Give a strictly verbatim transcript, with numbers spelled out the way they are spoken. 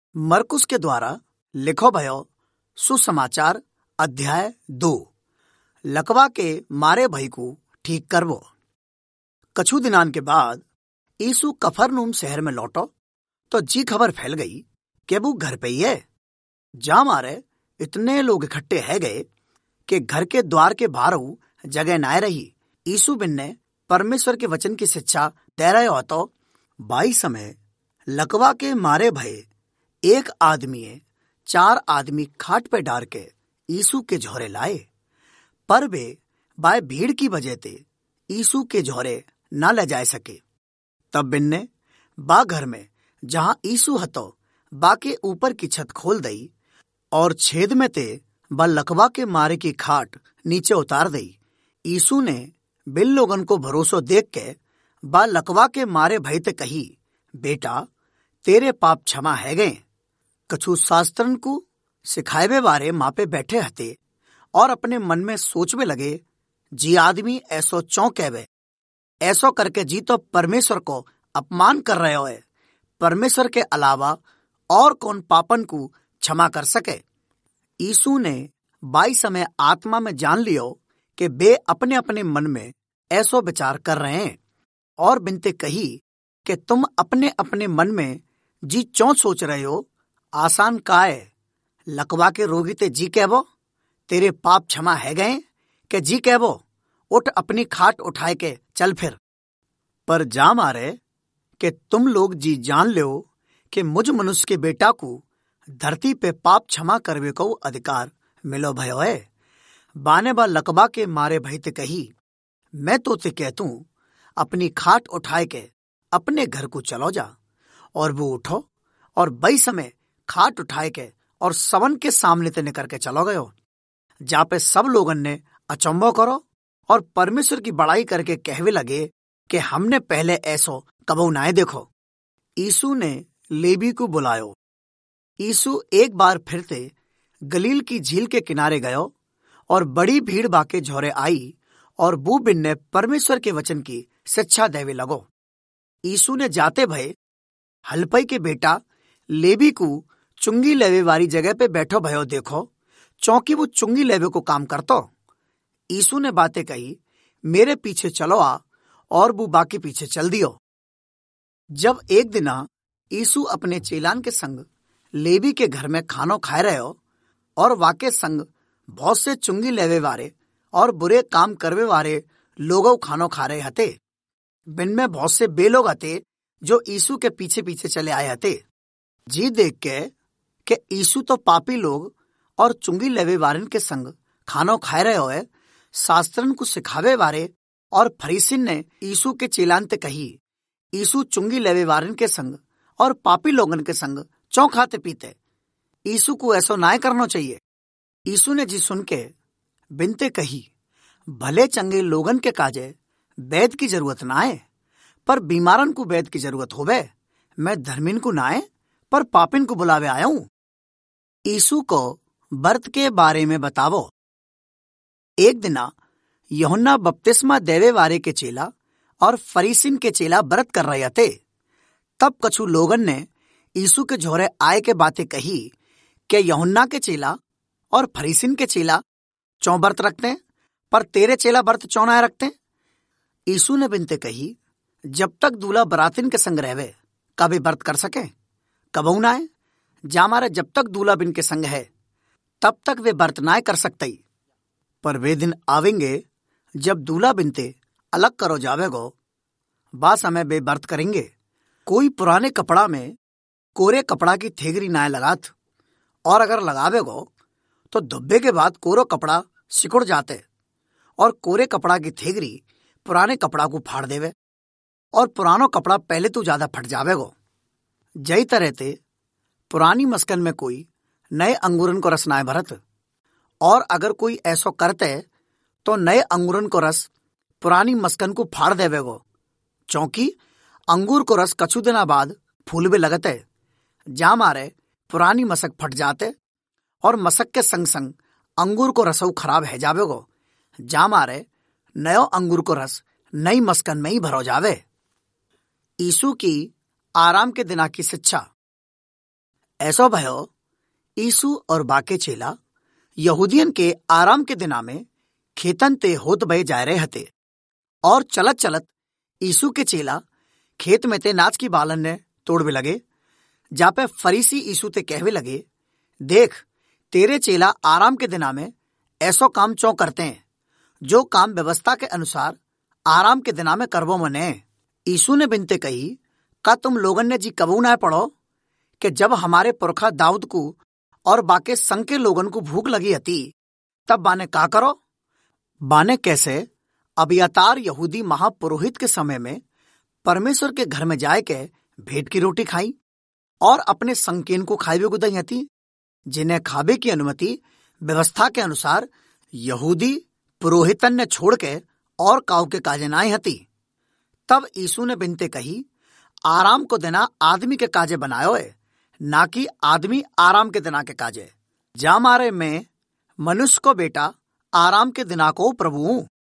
मरकुस के द्वारा लिखो भयो सुसमाचार अध्याय दो। लकवा के मारे भई को ठीक करवो। कछु दिनान के बाद यीशु कफरनहूम शहर में लौटो तो जी खबर फैल गई कि वो घर पे ही है। जा मारे इतने लोग इकट्ठे है गए कि घर के द्वार के बाहर जगह नाय रही। यीशु बिन ने परमेश्वर के वचन की शिक्षा दे रहे हो तो बाई समय लकवा के मारे भये एक आदमी चार आदमी खाट पे डार के यीशु के झोरे लाए, पर वे बाय भीड़ की वजह ते यीशु के झोरे न ले जा सके। तब बिन ने बा घर में जहां यीशु हतो बा के ऊपर की छत खोल दई और छेद में ते बा लकवा के मारे की खाट नीचे उतार दई। यीशु ने बिन लोगन को भरोसो देख के बा लकवा के मारे भय ते कही, बेटा तेरे पाप क्षमा है गए। कछु शास्त्रन को सिखाएवे वारे मापे बैठे हते और अपने मन में सोचवे लगे, जी आदमी ऐसो चौं कहवे, ऐसो करके जी तो परमेश्वर को अपमान कर रहे हो। परमेश्वर के अलावा और कौन पापन को क्षमा कर सके। यीशु ने बाई समय आत्मा में जान लियो कि बे अपने अपने मन में ऐसो विचार कर रहे हैं और बिनते कही कि तुम अपने अपने मन में जी चौं सोच रहे हो। आसान का है, लकवा के रोगी ते जी कहबो तेरे पाप क्षमा है गए कि जी कहबो उठ अपनी खाट उठाए के चल फिर। पर जा मारे कि तुम लोग जी जान लो कि मुझ मनुष्य के बेटा को धरती पे पाप क्षमा करवे को अधिकार मिलो भयो है। बाने बा लकवा के मारे भय ते कही, मैं तो ते कहतू अपनी खाट उठाए के अपने घर को चलो जा। और वो उठो और बई समय खाट उठाए के और सवन के सामने ते निकर के चलो गयो। जा पे सब लोगन ने अचंबो करो और परमेश्वर की बड़ाई करके कहवे लगे कि हमने पहले ऐसो कबो नाय देखो। यीशु ने लेवी को बुलायो। यीशु एक बार फिर ते गलील की झील के किनारे गयो और बड़ी भीड़ बाके झोरे आई और बू बिन ने परमेश्वर के वचन की शिक्षा देवे लगो। यीशु ने जाते भय हलपई के बेटा लेवी को चुंगी लेवे वाली जगह पे बैठो भयो देखो, चौंकि वो चुंगी लेवे को काम करतो। यीशु ने बातें कही, मेरे पीछे चलो आ, और वो बाकी पीछे चल दियो। जब एक दिना यीशु अपने चेलान के संग लेवी के घर में खानो खाए रहे हो और वाके संग बहुत से चुंगी लेवे वारे और बुरे काम करवे वारे लोगों खानो खा रहे हते। बिन में बहुत से बे लोग हते जो यीशु के पीछे पीछे चले आए हते। जी देख के कि यीशु तो पापी लोग और चुंगी लेवे वारन के संग खानो खाए रहे होए, शास्त्रन को सिखावे वारे और फरीसिन ने यीशु के चेलान ते कही, यीशु चुंगी लेवे वारन के संग और पापी लोगन के संग चौं खाते पीते, यीशु को ऐसो नाय करना चाहिए। यीशु ने जी सुन के बिनते कही, भले चंगे लोगन के काजे वैद की जरूरत ना है, पर बीमारन को वैद की जरूरत होवे। मैं धर्मीन को नाय पर पापिन को बुलावे आया हूं। यीशु को व्रत के बारे में बतावो। एक दिना यूहन्ना बपतिस्मा देवे वारे के चेला और फरीसिन के चेला व्रत कर रहे थे। तब कछु लोगन ने यीशु के झोरे आए के बातें कही कि यूहन्ना के चेला और फरीसिन के चेला चौं व्रत रखते, पर तेरे चेला व्रत चौं ना रखते। यीशु ने बिनते कही, जब तक दूल्हा बरातिन के संग रहवे कभी व्रत कर सके, कबहू ना है। जा मारे जब तक दूल्हा बिन के संग है तब तक वे व्रत ना कर सकते। पर वे दिन आवेंगे जब दूल्हा बिनते अलग करो जावेगो, बा समय वे व्रत करेंगे। कोई पुराने कपड़ा में कोरे कपड़ा की थेगरी ना लगात, और अगर लगावेगो तो धुब्बे के बाद कोरो कपड़ा सिकुड़ जाते और कोरे कपड़ा की थेगरी पुराने कपड़ा को फाड़ देवे और पुरानो कपड़ा पहले तो ज्यादा फट जावेगो। जई तरह ते पुरानी मस्कन में कोई नए अंगूरन को रस नाय भरत, और अगर कोई ऐसो करते तो नए अंगूरन को रस पुरानी मस्कन को फाड़ देवेगो, चौंकि अंगूर को रस कछु दिना बाद फूलवे लगते। जा मारे पुरानी मसक फट जाते और मसक के संग संग अंगूर को रसऊ खराब है जावेगो। जा मारे नयो अंगूर को रस नई मस्कन में ही भरो जावे। यीशु की आराम के दिना की शिक्षा। ऐसो भयो यीशु और बाके चेला यहूदियन के आराम के दिना में खेतन ते होत बहे जाए रहे हते और चलत चलत यीशु के चेला खेत में ते नाच की बालन ने तोड़वे लगे। जापे फरीसी यीशु ते कहवे लगे, देख तेरे चेला आराम के दिना में ऐसो काम चौ करते हैं जो काम व्यवस्था के अनुसार आराम के दिना में करवो मने। यीशु ने बिनते कही, का तुम लोगन ने जी कबू ना पढ़ो कि जब हमारे पुरखा दाऊद को और बाके संग के लोगन को भूख लगी हती तब बाने का करो? बाने कैसे अबियातार यहूदी महापुरोहित के समय में परमेश्वर के घर में जाए के भेंट की रोटी खाई और अपने संकीन को खाई गुदई हती, जिन्हें खाबे की अनुमति व्यवस्था के अनुसार यहूदी पुरोहितन ने छोड़ के और काऊ के काजे नाई हती। तब यीशु ने बिनते कही, आराम को दिना आदमी के काजे बनायो है, ना कि आदमी आराम के दिना के काजे। जा मारे में मनुष्य को बेटा आराम के दिना को प्रभु हूं।